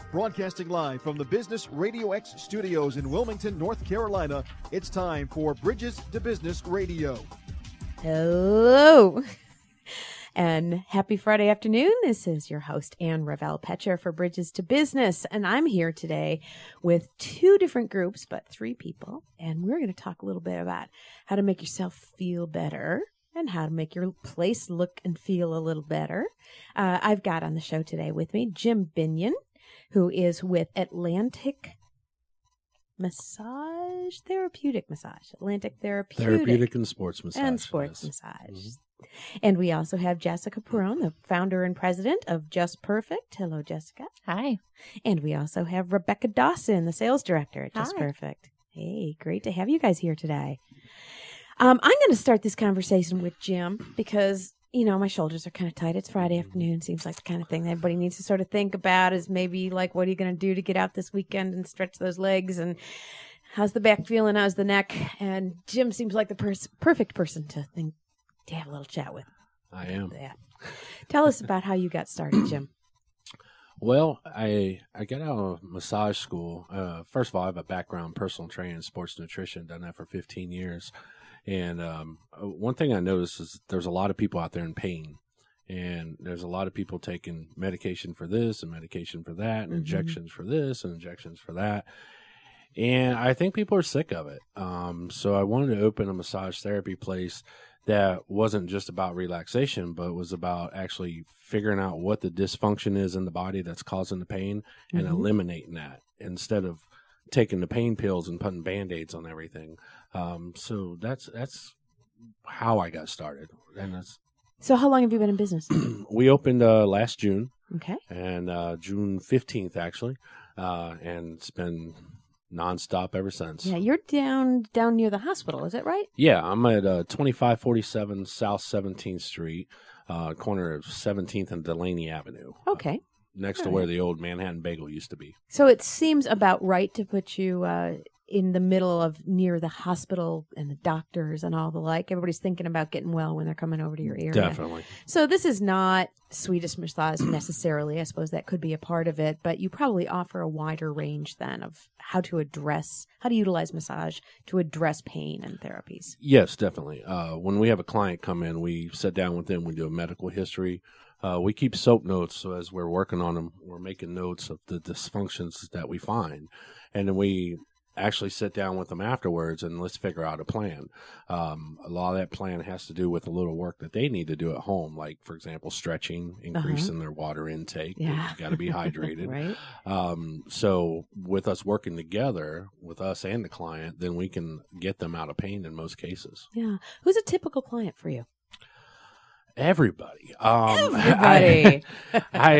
Broadcasting live from the Business Radio X studios in Wilmington, North Carolina, it's time for Bridges to Business Radio. Hello, and happy Friday afternoon. This is your host, Ann Ravel Petcher for Bridges to Business, and I'm here today with two different groups, but three people, and we're going to talk a little bit about how to make yourself feel better and how to make your place look and feel a little better. I've got on the show today with me Jim Binion, who is with Atlantic Therapeutic Massage. Therapeutic and sports massage. And sports massage. Mm-hmm. And we also have Jessica Perron, the founder and president of Just Perfect. Hello, Jessica. Hi. And we also have Rebecca Dawson, the sales director at Just Hi. Perfect. Hey, great to have you guys here today. I'm going to start this conversation with Jim because, you know, my shoulders are kind of tight. It's Friday afternoon. Seems like the kind of thing that everybody needs to sort of think about is maybe like, what are you going to do to get out this weekend and stretch those legs? And how's the back feeling? How's the neck? And Jim seems like the perfect person to have a little chat with. I am. Yeah. Tell us about how you got started, Jim. Well, I got out of massage school. First of all, I have a background in personal training, sports nutrition, done that for 15 years. And one thing I noticed is there's a lot of people out there in pain. And there's a lot of people taking medication for this and medication for that and injections for this and injections for that. And I think people are sick of it. So I wanted to open a massage therapy place that wasn't just about relaxation, but was about actually figuring out what the dysfunction is in the body that's causing the pain and eliminating that instead of taking the pain pills and putting Band-Aids on everything. So that's how I got started. And So how long have you been in business? we opened last June. Okay. And June 15th, actually. And it's been nonstop ever since. Yeah, you're down near the hospital, is that right? Yeah, I'm at 2547 South 17th Street, corner of 17th and Delaney Avenue. Okay. Next to where the old Manhattan Bagel used to be. So it seems about right to put you in the middle of near the hospital and the doctors and all the like. Everybody's thinking about getting well when they're coming over to your area. Definitely. So this is not Swedish massage necessarily. I suppose that could be a part of it, but you probably offer a wider range then of how to utilize massage to address pain and therapies. Yes, definitely. When we have a client come in, we sit down with them, we do a medical history. We keep soap notes, so as we're working on them, we're making notes of the dysfunctions that we find. And then we actually sit down with them afterwards and let's figure out a plan. A lot of that plan has to do with a little work that they need to do at home, like, for example, stretching, increasing their water intake. Yeah. You've got to be hydrated. Right. So with us working together, with us and the client, then we can get them out of pain in most cases. Yeah. Who's a typical client for you? Everybody. Everybody. I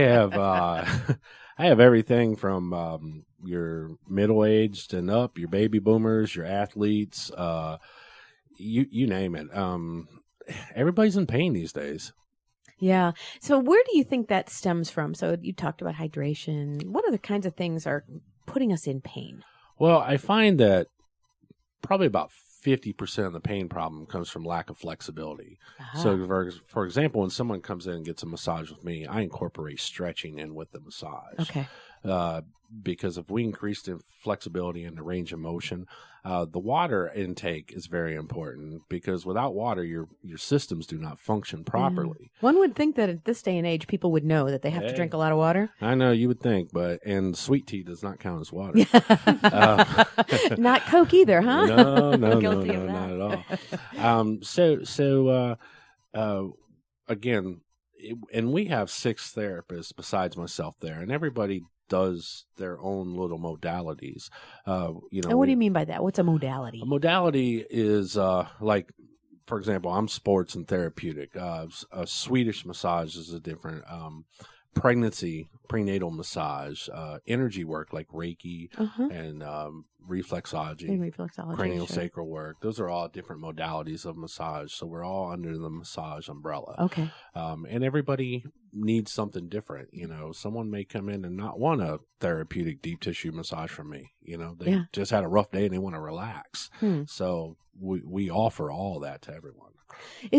have everything from your middle-aged and up, your baby boomers, your athletes, you name it. Everybody's in pain these days. Yeah. So where do you think that stems from? So you talked about hydration. What other kinds of things are putting us in pain? Well, I find that probably about 50% of the pain problem comes from lack of flexibility. So, for example, when someone comes in and gets a massage with me, I incorporate stretching in with the massage. Okay. Because if we increase the flexibility and the range of motion, the water intake is very important because without water, your systems do not function properly. One would think that at this day and age, people would know that they have to drink a lot of water. I know you would think, and sweet tea does not count as water. Not Coke either, huh? No, Guilty of that. not at all. Again, and we have 6 therapists besides myself there, and everybody does their own little modalities. And what do you mean by that? What's a modality? A modality is like, for example, I'm sports and therapeutic. A Swedish massage is a different prenatal massage, energy work like Reiki and reflexology, cranial sacral work. Those are all different modalities of massage. So we're all under the massage umbrella. Okay. And everybody needs something different. You know, someone may come in and not want a therapeutic deep tissue massage from me. You know, they just had a rough day and they want to relax. So we offer all that to everyone. Is it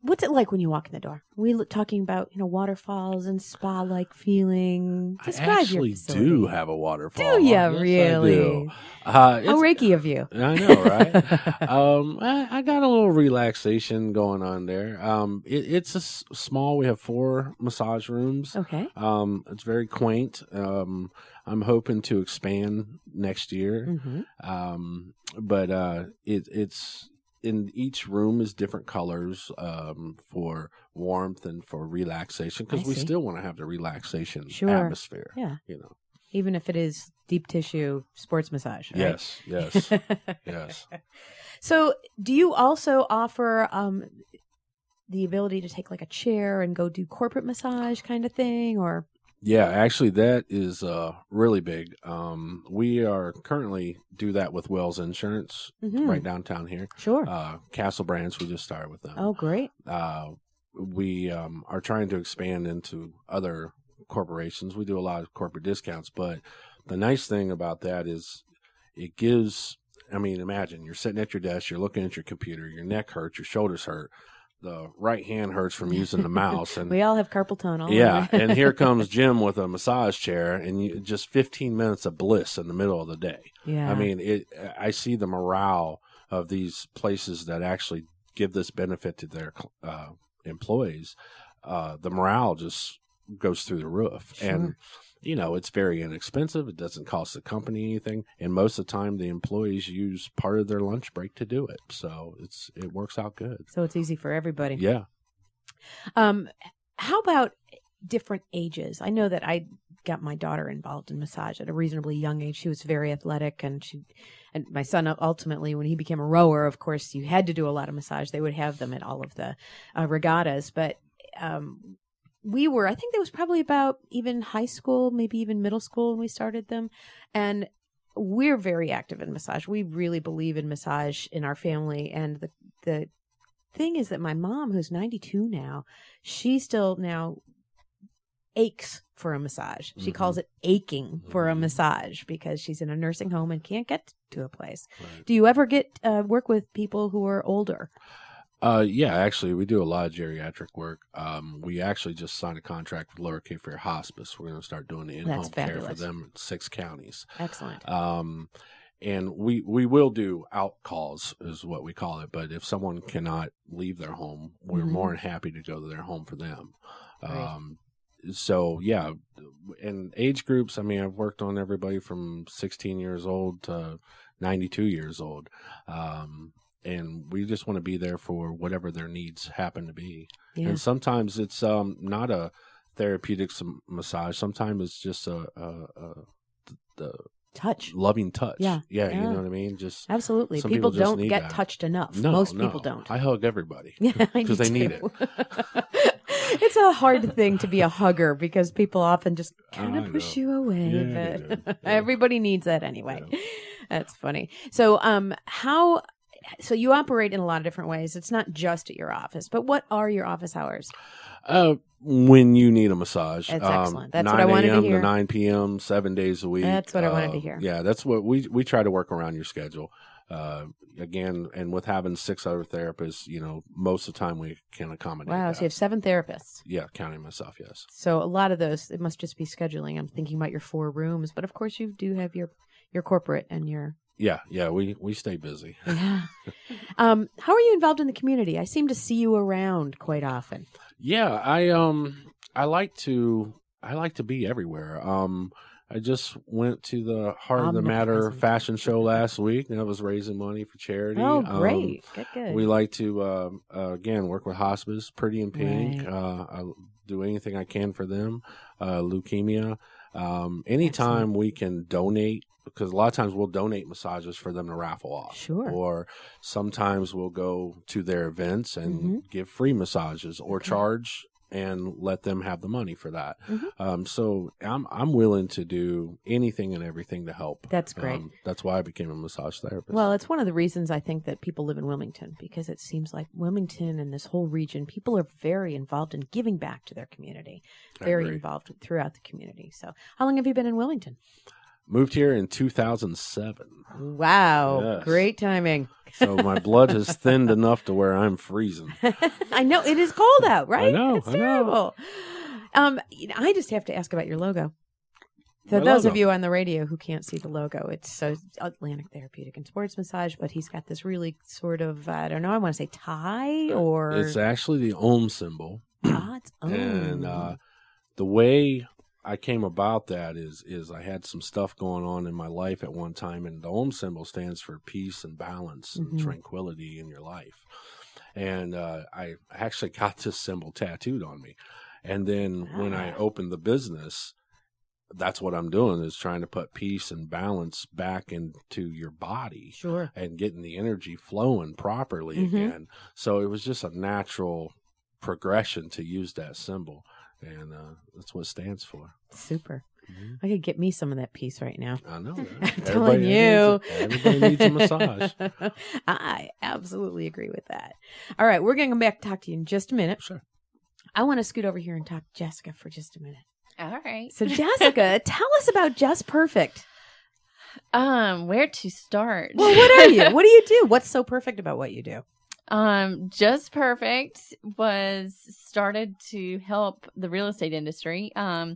What's it like when you walk in the door? We talking about, waterfalls and spa-like feeling. Describe I your actually facility. do have a waterfall. Do you Yes, really? I do. How Reiki of you. I know, right? I got a little relaxation going on there. It's small. We have 4 massage rooms. Okay. It's very quaint. I'm hoping to expand next year. Mm-hmm. But it's in each room is different colors for warmth and for relaxation, because we still want to have the relaxation atmosphere. Yeah. Even if it is deep tissue sports massage. Right? Yes. Yes. So do you also offer the ability to take like a chair and go do corporate massage kind of thing, or? Yeah, actually, that is really big. We are currently do that with Wells Insurance right downtown here. Sure. Castle Branch, we just started with them. Oh, great. We are trying to expand into other corporations. We do a lot of corporate discounts, but the nice thing about that is it gives, imagine you're sitting at your desk, you're looking at your computer, your neck hurts, your shoulders hurt. The right hand hurts from using the mouse, and we all have carpal tunnel. Yeah, and here comes Jim with a massage chair, and just 15 minutes of bliss in the middle of the day. Yeah, I see the morale of these places that actually give this benefit to their employees. The morale just goes through the roof, and it's very inexpensive. It doesn't cost the company anything, and most of the time the employees use part of their lunch break to do it. So it works out good. So it's easy for everybody. Yeah. How about different ages? I know that I got my daughter involved in massage at a reasonably young age. She was very athletic, and my son ultimately, when he became a rower, of course, you had to do a lot of massage. They would have them at all of the regattas, but I think that was probably about even high school, maybe even middle school when we started them. And we're very active in massage. We really believe in massage in our family. And the thing is that my mom, who's 92 now, she still now aches for a massage. She calls it aching for a massage because she's in a nursing home and can't get to a place. Right. Do you ever get work with people who are older? Yeah, actually, we do a lot of geriatric work. We actually just signed a contract with Lower Cape Fear Hospice. We're going to start doing the in-home care for them in 6 counties. Excellent. And we will do out calls, is what we call it. But if someone cannot leave their home, we're more than happy to go to their home for them. Right. So, yeah, in age groups, I've worked on everybody from 16 years old to 92 years old. And we just want to be there for whatever their needs happen to be. Yeah. And sometimes it's not a therapeutic massage. Sometimes it's just the touch, loving touch. Yeah, you know what I mean. Just absolutely. People don't get touched enough. Most people don't. I hug everybody. Yeah, because they need it. It's a hard thing to be a hugger because people often just kind of push you away. Yeah, but everybody needs that anyway. Yeah. That's funny. So, So you operate in a lot of different ways. It's not just at your office, but what are your office hours? When you need a massage. That's excellent. That's what I wanted to hear. 9 a.m. to 9 p.m., 7 days a week. That's what I wanted to hear. Yeah, that's what we try to work around your schedule. Again, and with having 6 other therapists, most of the time we can accommodate Wow, that. so you have 7 therapists. Yeah, counting myself, yes. So a lot of those, it must just be scheduling. I'm thinking about your 4 rooms, but of course you do have your corporate and your... Yeah, we stay busy. Yeah. How are you involved in the community? I seem to see you around quite often. Yeah, I like to be everywhere. I just went to the Heart of the Matter fashion show last week, and I was raising money for charity. Oh, great. Good. We like to, again, work with hospice, Pretty in Pink. Right. I do anything I can for them. Leukemia. Anytime Excellent. We can donate, because a lot of times we'll donate massages for them to raffle off. Sure. Or sometimes we'll go to their events and give free massages or charge and let them have the money for that. So I'm willing to do anything and everything to help. That's great. That's why I became a massage therapist. Well, it's one of the reasons I think that people live in Wilmington, because it seems like Wilmington and this whole region, people are very involved in giving back to their community, very involved throughout the community. So how long have you been in Wilmington? Moved here in 2007. Wow. Yes. Great timing. So my blood has thinned enough to where I'm freezing. I know it is cold out, right? I know. It's terrible. I just have to ask about your logo. For My those logo. of you on the radio who can't see the logo, it's Atlantic Therapeutic and Sports Massage, but he's got this really sort of, I don't know, I want to say tie or... It's actually the Ohm symbol. It's Ohm. And the way I came about that is I had some stuff going on in my life at one time, and the Ohm symbol stands for peace and balance and tranquility in your life. And I actually got this symbol tattooed on me. And then when I opened the business, that's what I'm doing, is trying to put peace and balance back into your body. Sure. And getting the energy flowing properly again. So it was just a natural progression to use that symbol. And that's what it stands for. Super. I could get me some of that peace right now. I know. Right? I'm telling you. Everybody needs a massage. I absolutely agree with that. All right. We're going to come back and talk to you in just a minute. Sure. I want to scoot over here and talk to Jessica for just a minute. All right. So Jessica, tell us about Just Perfect. Where to start? Well, what are you? What do you do? What's so perfect about what you do? Just Perfect was started to help the real estate industry. I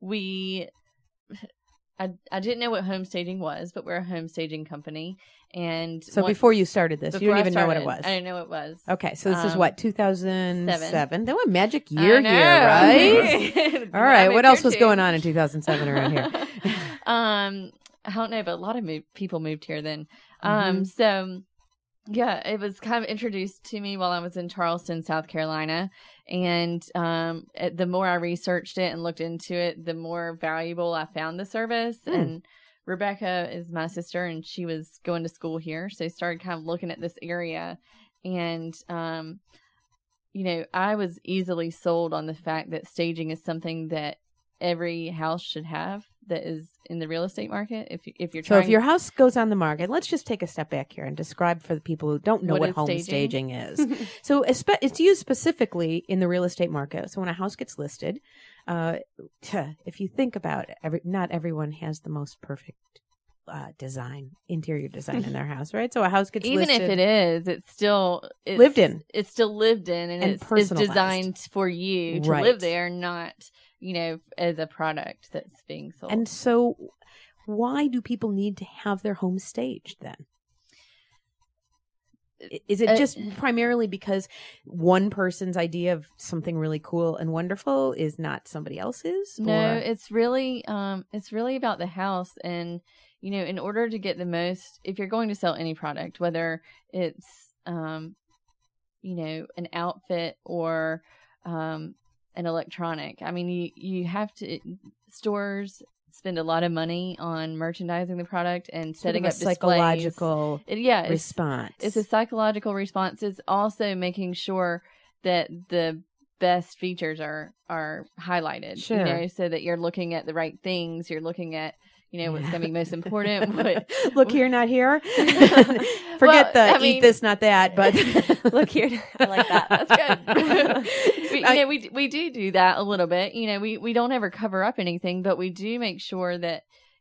didn't know what home staging was, but we're a home staging company. And so before you started this, you didn't even know what it was. I didn't know what it was. Okay, so this is what, 2007? That was a magic I year know. here, right? All right, what else was going on in 2007 around here? I don't know, but a lot of people moved here then. So yeah, it was kind of introduced to me while I was in Charleston, South Carolina. And the more I researched it and looked into it, the more valuable I found the service. And Rebecca is my sister, and she was going to school here. So I started kind of looking at this area. And, I was easily sold on the fact that staging is something that every house should have that is in the real estate market. If you're trying, so if your house goes on the market, let's just take a step back here and describe for the people who don't know what home staging is. So it's used specifically in the real estate market. So when a house gets listed, if you think about it, not everyone has the most perfect interior design in their house, right? So a house gets even listed, if it is, it's lived in. It's still lived in, and it's designed for you to live there, not as a product that's being sold. And so why do people need to have their home staged then? Is it just primarily because one person's idea of something really cool and wonderful is not somebody else's? No, it's really about the house. And, in order to get the most, if you're going to sell any product, whether it's, an outfit or, an electronic. I mean, you have to, stores spend a lot of money on merchandising the product and setting up displays. Psychological response. It's a psychological response. It's also making sure that the best features are highlighted, so that you're looking at the right things. You're looking at, what's going to be most important. Look here, not here. Forget eat this, not that, but look here. I like that. That's good. We do that a little bit. We don't ever cover up anything, but we do make sure that,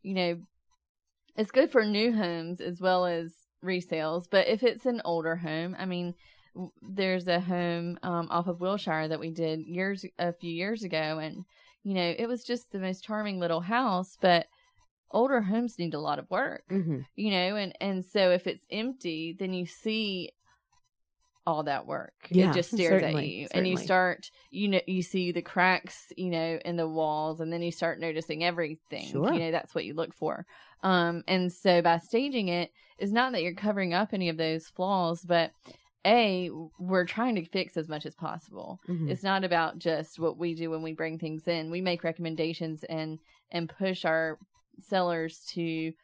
it's good for new homes as well as resales. But if it's an older home, I mean, there's a home off of Wilshire that we did a few years ago, and it was just the most charming little house, but older homes need a lot of work, and so if it's empty, then you see all that work. It just stares at you, and you start, you see the cracks, in the walls, and then you start noticing everything. Sure. That's what you look for. And so by staging it, is not that you're covering up any of those flaws, but we're trying to fix as much as possible. It's not about just what we do when we bring things in. We make recommendations and push our sellers to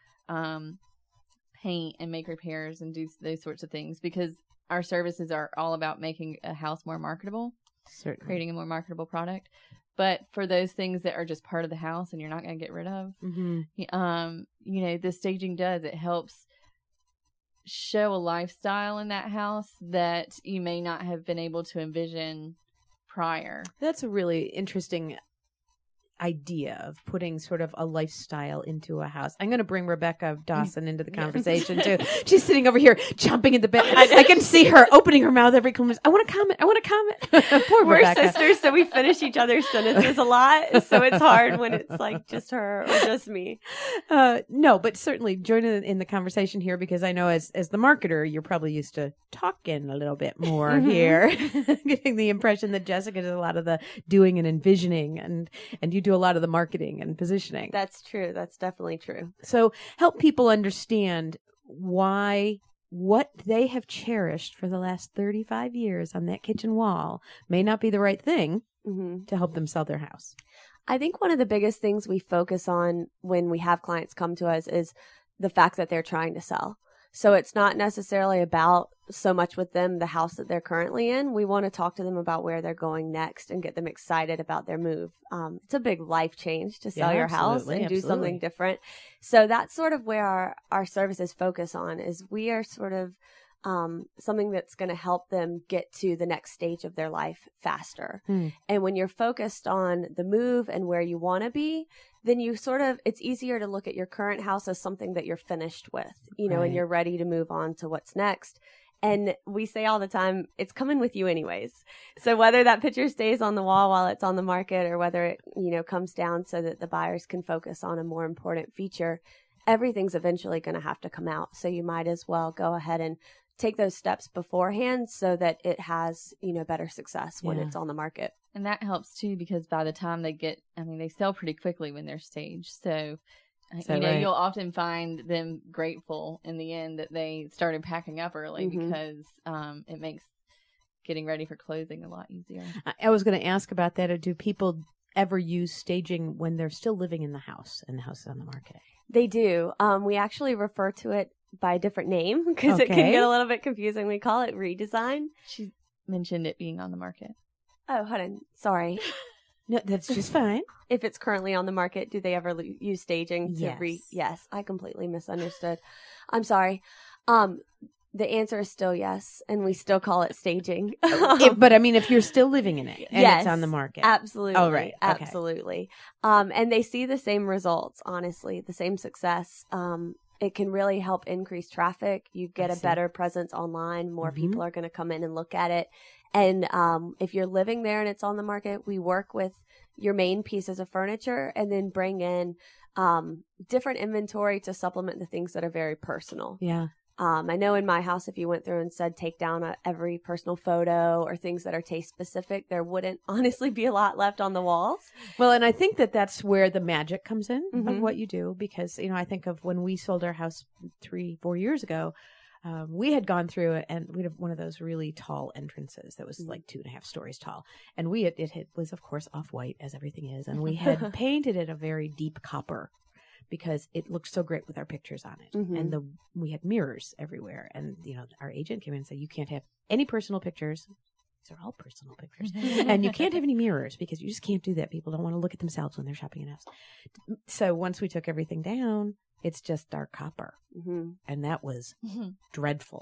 paint and make repairs and do those sorts of things, because our services are all about making a house more marketable, creating a more marketable product. But for those things that are just part of the house and you're not going to get rid of, the staging does. It helps show a lifestyle in that house that you may not have been able to envision prior. That's a really interesting idea of putting sort of a lifestyle into a house. I'm going to bring Rebecca Dawson into the conversation too. She's sitting over here jumping in the bed. I can see her opening her mouth every comment. I want to comment. Poor We're Rebecca. sisters, so we finish each other's sentences a lot. So it's hard when it's like just her or just me. No, but certainly join in the conversation here, because I know as the marketer, you're probably used to talking a little bit more here, getting the impression that Jessica does a lot of the doing and envisioning, and you do a lot of the marketing and positioning. That's true. That's definitely true. So help people understand what they have cherished for the last 35 years on that kitchen wall may not be the right thing to help them sell their house. I think one of the biggest things we focus on when we have clients come to us is the fact that they're trying to sell. So it's not necessarily about so much with them, the house that they're currently in. We want to talk to them about where they're going next and get them excited about their move. It's a big life change to sell your house and do something different. So that's sort of where our services focus on, is we are sort of something that's going to help them get to the next stage of their life faster. And when you're focused on the move and where you want to be, then you it's easier to look at your current house as something that you're finished with, and you're ready to move on to what's next. And we say all the time, it's coming with you anyways. So whether that picture stays on the wall while it's on the market, or whether it, comes down so that the buyers can focus on a more important feature, everything's eventually going to have to come out. So you might as well go ahead and take those steps beforehand so that it has, better success when it's on the market. And that helps too, because by the time they sell pretty quickly when they're staged. So, you'll often find them grateful in the end that they started packing up early, because it makes getting ready for closing a lot easier. I was going to ask about that. Or do people ever use staging when they're still living in the house and the house is on the market? They do. We actually refer to it by a different name because it can get a little bit confusing. We call it redesign. She mentioned it being on the market. Oh, hold on. Sorry. No, that's just fine. If it's currently on the market, do they ever use staging to Yes. Yes, I completely misunderstood. I'm sorry. The answer is still yes, and we still call it staging. But I mean, if you're still living in it and yes, it's on the market. Absolutely. Oh, right. Okay. Absolutely. And they see the same results, honestly, the same success. It can really help increase traffic. You get a better presence online. More people are going to come in and look at it. And if you're living there and it's on the market, we work with your main pieces of furniture and then bring in different inventory to supplement the things that are very personal. Yeah. I know in my house, if you went through and said take down every personal photo or things that are taste specific, there wouldn't honestly be a lot left on the walls. Well, and I think that's where the magic comes in of what you do, because, I think of when we sold our house 3-4 years ago, we had gone through it, and we had one of those really tall entrances that was like 2.5 stories tall. And it was, of course, off-white, as everything is. And we had painted it a very deep copper, because it looked so great with our pictures on it. And we had mirrors everywhere. And, our agent came in and said, you can't have any personal pictures. These are all personal pictures. And you can't have any mirrors, because you just can't do that. People don't want to look at themselves when they're shopping in a house. So once we took everything down, it's just dark copper. And that was dreadful.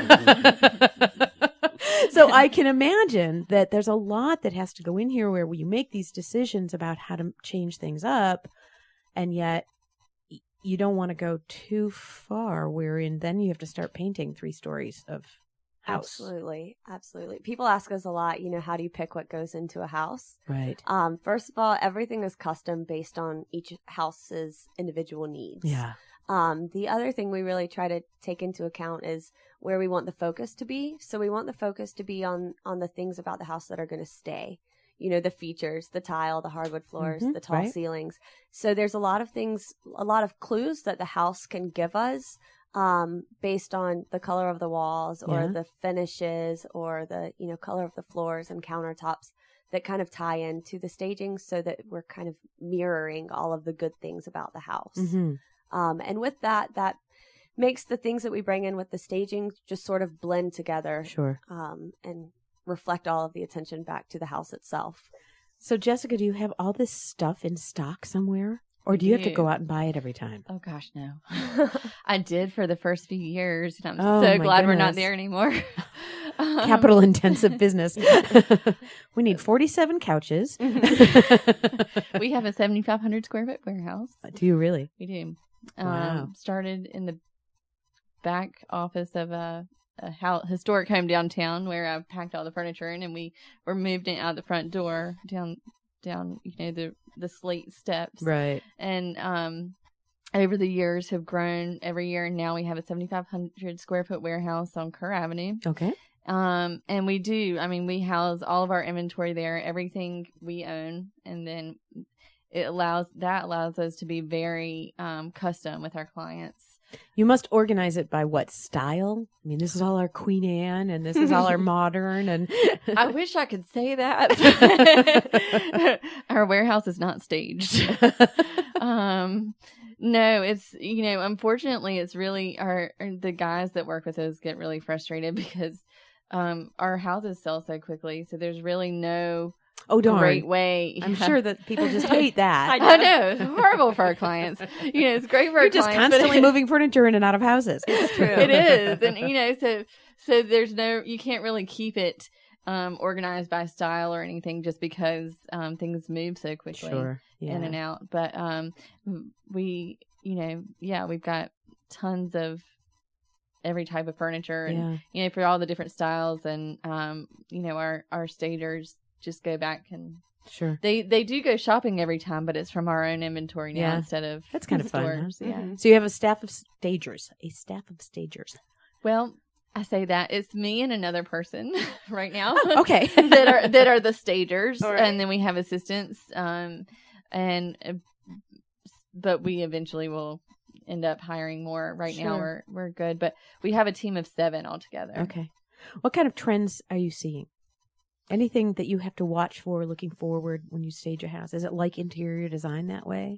So I can imagine that there's a lot that has to go in here where you make these decisions about how to change things up. And yet you don't want to go too far, wherein then you have to start painting 3 stories of house. Absolutely. Absolutely. People ask us a lot, how do you pick what goes into a house? Right. First of all, everything is custom based on each house's individual needs. Yeah. The other thing we really try to take into account is where we want the focus to be. So we want the focus to be on the things about the house that are going to stay. The features, the tile, the hardwood floors, the tall ceilings. So there's a lot of things, a lot of clues that the house can give us based on the color of the walls or the finishes or the, color of the floors and countertops that kind of tie into the staging, so that we're kind of mirroring all of the good things about the house. And with that makes the things that we bring in with the staging just sort of blend together. Sure. And reflect all of the attention back to the house itself. So, Jessica, do you have all this stuff in stock somewhere? Or do you have to go out and buy it every time? Oh, gosh, no. I did for the first few years, and I'm so glad we're not there anymore. capital intensive business. We need 47 couches. We have a 7,500 square foot warehouse. Do you really? We do. Wow. Started in the back office of a historic home downtown where I packed all the furniture in, and we were moved in out the front door down the slate steps. Right. And over the years have grown every year, and now we have a 7,500 square foot warehouse on Kerr Avenue. Okay. And we house all of our inventory there, everything we own, and then it allows us to be very custom with our clients. You must organize it by what style? I mean, this is all our Queen Anne, and this is all our modern. And I wish I could say that. Our warehouse is not staged. No, it's, unfortunately, it's really the guys that work with us get really frustrated because our houses sell so quickly. So there's really no great way. I'm sure that people just hate that. I know. It's horrible for our clients. It's great for our clients. You're just constantly moving furniture in and out of houses. It's true. It is. And, so there's you can't really keep it organized by style or anything just because things move so quickly in and out. But we've got tons of every type of furniture and, for all the different styles. And, our stagers just go back and they do go shopping every time, but it's from our own inventory now instead of that's kind of stores. fun. Huh? Yeah. So you have a staff of stagers. Well, I say that it's me and another person right now. Okay. that are the stagers, right. and then we have assistants. But we eventually will end up hiring more. Right now we're good, but we have a team of 7 altogether. Okay. What kind of trends are you seeing? Anything that you have to watch for looking forward when you stage a house? Is it like interior design that way?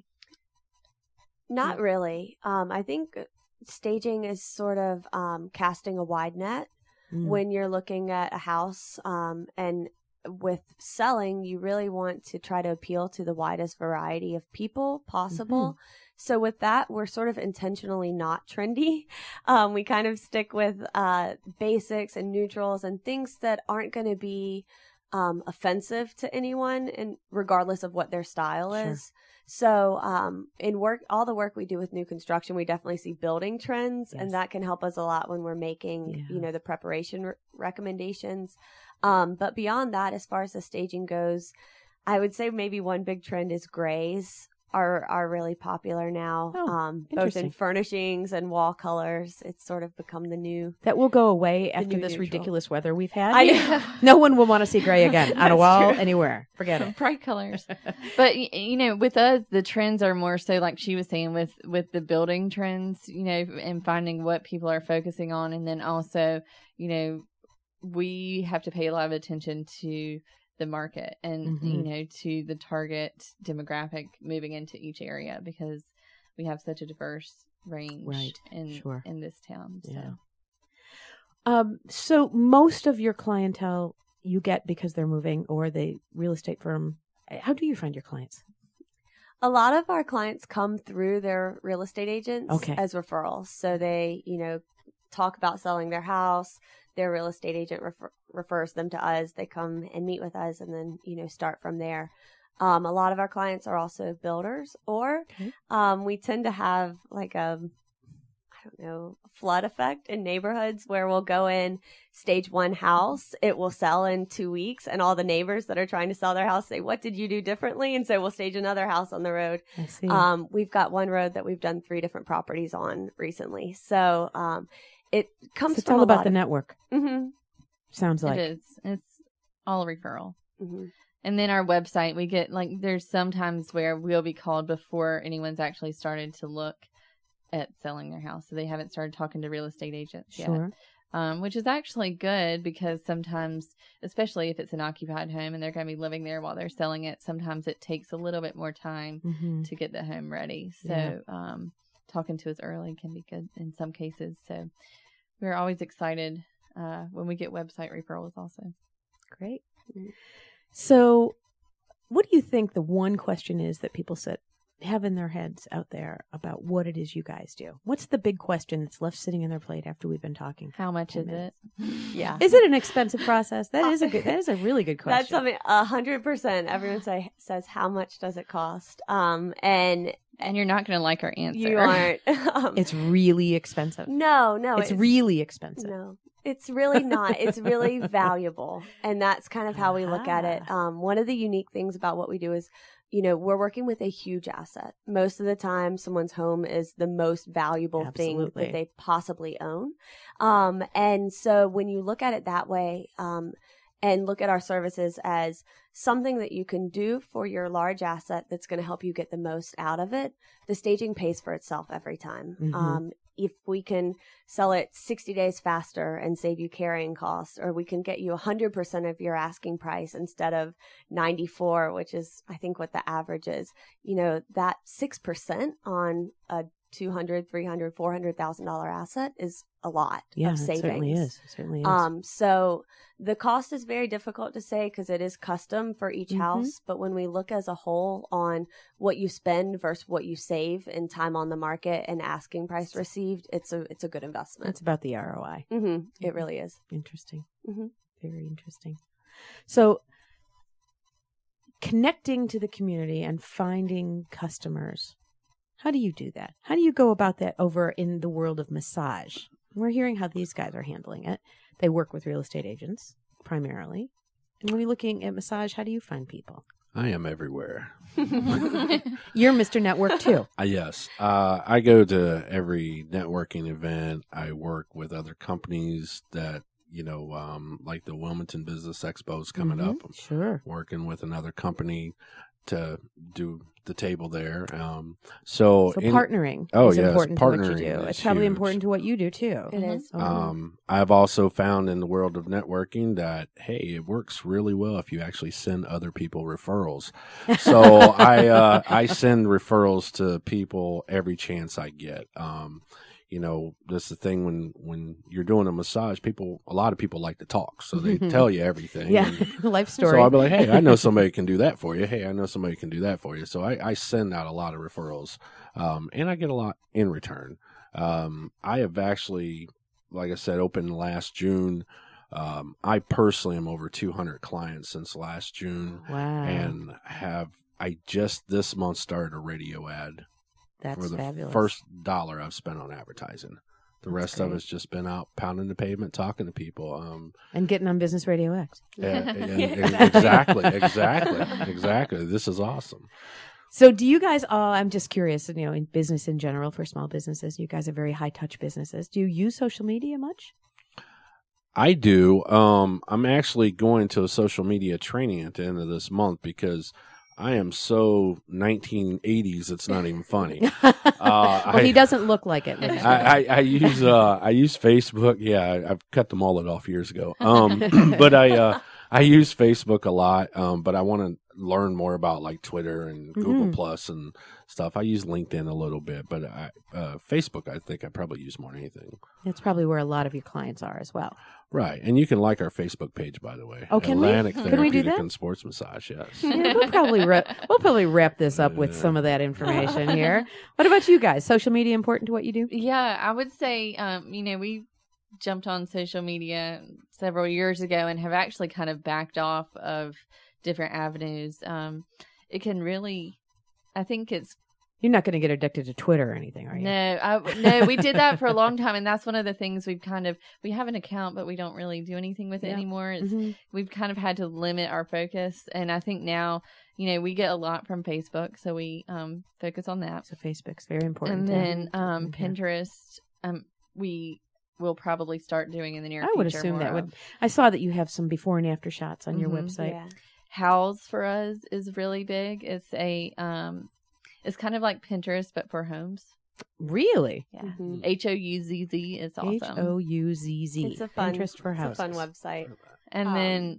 Not really. I think staging is sort of casting a wide net when you're looking at a house. And with selling, you really want to try to appeal to the widest variety of people possible. Mm-hmm. So with that, we're sort of intentionally not trendy. We kind of stick with basics and neutrals and things that aren't going to be offensive to anyone, and regardless of what their style is. So in all the work we do with new construction, we definitely see building trends, and that can help us a lot when we're making, the preparation recommendations. But beyond that, as far as the staging goes, I would say maybe one big trend is grays are really popular now, both in furnishings and wall colors. It's sort of become the new. That will go away after this ridiculous weather we've had. I know. No one will want to see gray again on a wall anywhere. Forget it. Bright colors. But, with us, the trends are more so like she was saying with the building trends, and finding what people are focusing on. And then also, we have to pay a lot of attention to the market and, to the target demographic moving into each area, because we have such a diverse range in this town. So. Yeah. So most of your clientele you get because they're moving, or the real estate firm. How do you find your clients? A lot of our clients come through their real estate agents as referrals. So they, talk about selling their house. Their real estate agent refers them to us. They come and meet with us, and then, start from there. A lot of our clients are also builders, or we tend to have like a flood effect in neighborhoods where we'll go in, stage one house, it will sell in 2 weeks, and all the neighbors that are trying to sell their house say, "What did you do differently?" And so we'll stage another house on the road. I see. We've got one road that we've done 3 different properties on recently. So it comes it's from all about the of network. Mm-hmm. Sounds like it is. It's all a referral. Mm-hmm. And then our website, we get there's sometimes where we'll be called before anyone's actually started to look at selling their house. So they haven't started talking to real estate agents yet. Which is actually good, because sometimes, especially if it's an occupied home and they're going to be living there while they're selling it, sometimes it takes a little bit more time to get the home ready. So talking to us early can be good in some cases. So we're always excited when we get website referrals also. Great. So what do you think the one question is that people sit have in their heads out there about what it is you guys do? What's the big question that's left sitting in their plate after we've been talking? How much is it? Yeah. Is it an expensive process? That is a really good question. That's something 100%. Everyone says, how much does it cost? And you're not going to like our answer. you aren't. It's really expensive. No, It's really expensive. No, it's really not. It's really valuable. And that's kind of how we look at it. One of the unique things about what we do is, we're working with a huge asset. Most of the time, someone's home is the most valuable thing that they possibly own. And so when you look at it that way, and look at our services as something that you can do for your large asset that's going to help you get the most out of it, the staging pays for itself every time. Mm-hmm. If we can sell it 60 days faster and save you carrying costs, or we can get you 100% of your asking price instead of 94, which is, I think, what the average is, that 6% on a $200,000, $300,000, $400,000 asset is a lot of savings. It certainly is. So the cost is very difficult to say because it is custom for each house. But when we look as a whole on what you spend versus what you save in time on the market and asking price received, it's a good investment. It's about the ROI. It really is. Interesting. Very interesting. So connecting to the community and finding customers. How do you do that? How do you go about that over in the world of massage? We're hearing how these guys are handling it. They work with real estate agents primarily. And when you're looking at massage, how do you find people? I am everywhere. You're Mr. Network too. Yes. I go to every networking event. I work with other companies that, like the Wilmington Business Expo is coming up. Sure. Working with another company to do the table there. So partnering is important to what you do. It's probably huge. Important to what you do too. It is. I've also found in the world of networking that, hey, it works really well if you actually send other people referrals. So I send referrals to people every chance I get. That's the thing when you're doing a massage, a lot of people like to talk, so they tell you everything. Yeah, life story. So I'll be like, hey, I know somebody can do that for you. Hey, I know somebody can do that for you. So I send out a lot of referrals, and I get a lot in return. I have actually, like I said, opened last June. I personally am over 200 clients since last June. Wow. And I just this month started a radio ad. That's for the fabulous. first dollar I've spent on advertising. The rest great. of it's just been out pounding the pavement, talking to people. And getting on Business Radio X. Exactly. This is awesome. So do you guys all, I'm just curious, in business in general, for small businesses, you guys are very high-touch businesses. Do you use social media much? I do. I'm actually going to a social media training at the end of this month because I am so 1980s. It's not even funny. He doesn't look like it. I use Facebook. Yeah, I've cut the mullet off years ago. But I use Facebook a lot. But I want to learn more about like Twitter and Google Plus and stuff. I use LinkedIn a little bit, but Facebook, I think I probably use more than anything. That's probably where a lot of your clients are as well. Right, and you can like our Facebook page, by the way. Oh, can Atlantic we? Therapeutic Can we do that? And Sports Massage, yes. Yeah, we'll probably wrap this up with some of that information here. What about you guys? Social media important to what you do? Yeah, I would say, we jumped on social media several years ago and have actually kind of backed off of different avenues. It can really, I think it's. You're not going to get addicted to Twitter or anything, are you? No, we did that for a long time, and that's one of the things we have an account, but we don't really do anything with it anymore. We've kind of had to limit our focus, and I think now, we get a lot from Facebook, so we focus on that. So Facebook's very important. And then Pinterest, we will probably start doing in the near future. I would assume that would. I saw that you have some before and after shots on your website. Yeah. Houzz for us is really big. It's it's kind of like Pinterest, but for homes. Really? Yeah. Houzz is awesome. Houzz. It's a fun Pinterest for houses. It's a fun website. And then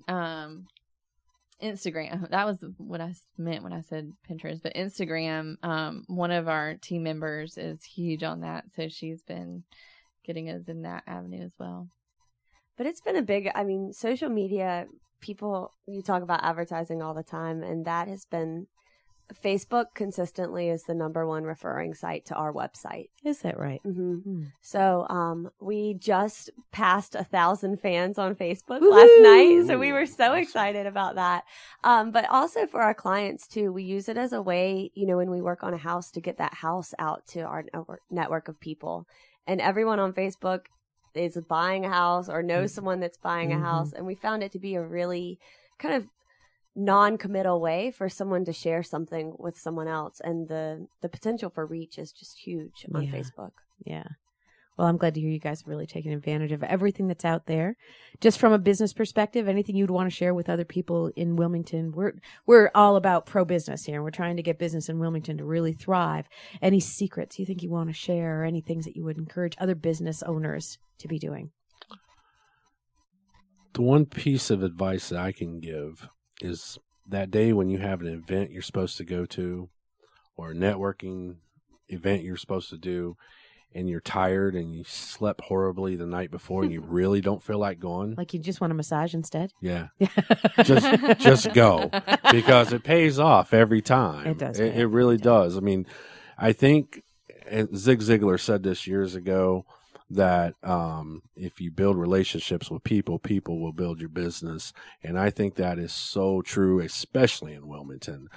Instagram. That was what I meant when I said Pinterest. But Instagram, one of our team members is huge on that. So she's been getting us in that avenue as well. But it's been social media, you talk about advertising all the time, and that has been Facebook consistently is the #1 referring site to our website. Is that right? Mm-hmm. So we just passed 1,000 fans on Facebook Woo-hoo! last night. So we were so excited about that. But also for our clients too, we use it as a way, when we work on a house, to get that house out to our network of people. And everyone on Facebook is buying a house or knows someone that's buying a house. And we found it to be a really kind of non-committal way for someone to share something with someone else. And the potential for reach is just huge on Facebook. Yeah. Well, I'm glad to hear you guys have really taken advantage of everything that's out there. Just from a business perspective, anything you'd want to share with other people in Wilmington? We're all about pro-business here. We're trying to get business in Wilmington to really thrive. Any secrets you think you want to share, or any things that you would encourage other business owners to be doing? The one piece of advice that I can give is that day when you have an event you're supposed to go to, or a networking event you're supposed to do, and you're tired and you slept horribly the night before and you really don't feel like going. Like you just want a massage instead? Yeah. just go, because it pays off every time. It does. It really does. I mean, I think Zig Ziglar said this years ago, that if you build relationships with people, people will build your business. And I think that is so true, especially in Wilmington.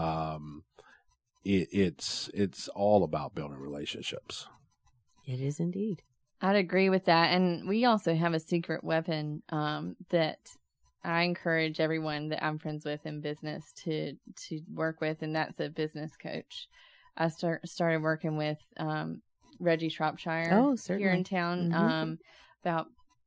It's all about building relationships. It is indeed. I'd agree with that. And we also have a secret weapon that I encourage everyone that I'm friends with in business to work with, and that's a business coach. I started working with Reggie Shropshire here in town about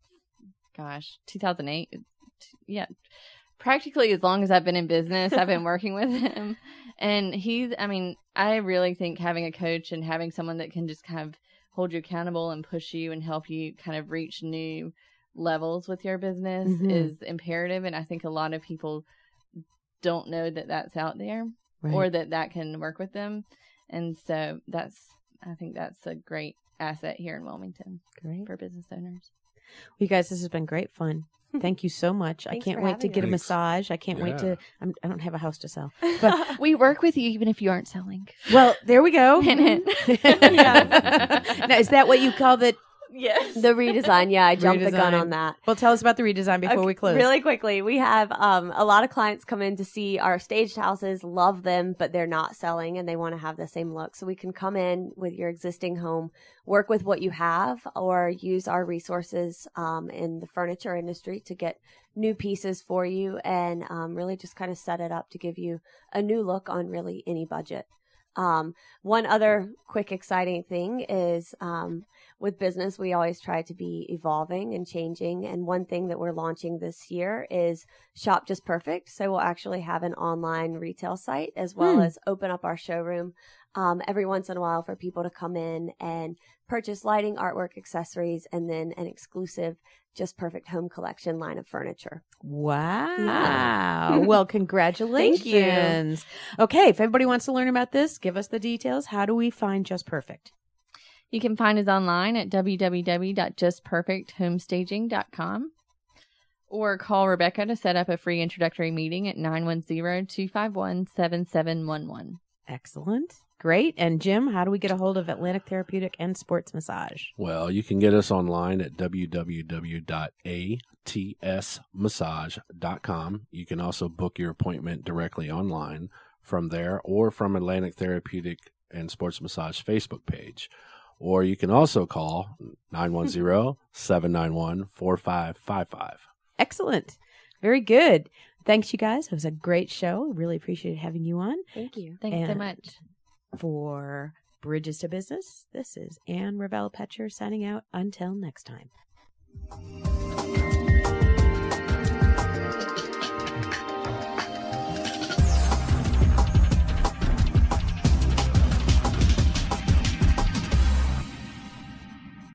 2008. Yeah, practically as long as I've been in business, I've been working with him. And I really think having a coach and having someone that can just kind of hold you accountable and push you and help you kind of reach new levels with your business is imperative. And I think a lot of people don't know that that's out there, or that can work with them. And so I think that's a great asset here in Wilmington for business owners. Well, you guys, this has been great fun. Thank you so much. I can't wait to get a massage. I can't wait to, I don't have a house to sell. But we work with you even if you aren't selling. Well, there we go. Now, is that what you call the Yes. The redesign. Yeah, I jumped the gun on that. Well, tell us about the redesign before we close. Really quickly, we have a lot of clients come in to see our staged houses, love them, but they're not selling and they want to have the same look. So we can come in with your existing home, work with what you have, or use our resources in the furniture industry to get new pieces for you and really just kind of set it up to give you a new look on really any budget. One other quick exciting thing is with business, we always try to be evolving and changing. And one thing that we're launching this year is Shop Just Perfect. So we'll actually have an online retail site as well as open up our showroom every once in a while for people to come in and purchase lighting, artwork, accessories, and then an exclusive Just Perfect home collection line of furniture. Wow. Yeah. Well, congratulations. Thank you. Okay, if everybody wants to learn about this, give us the details. How do we find Just Perfect? You can find us online at www.justperfecthomestaging.com or call Rebecca to set up a free introductory meeting at 910-251-7711. Excellent. Great. And Jim, how do we get a hold of Atlantic Therapeutic and Sports Massage? Well, you can get us online at www.atsmassage.com. You can also book your appointment directly online from there or from Atlantic Therapeutic and Sports Massage Facebook page. Or you can also call 910-791-4555. Excellent. Very good. Thanks, you guys. It was a great show. Really appreciated having you on. Thank you. Thanks so much. For Bridges to Business, this is Ann Revelle-Petcher signing out. Until next time.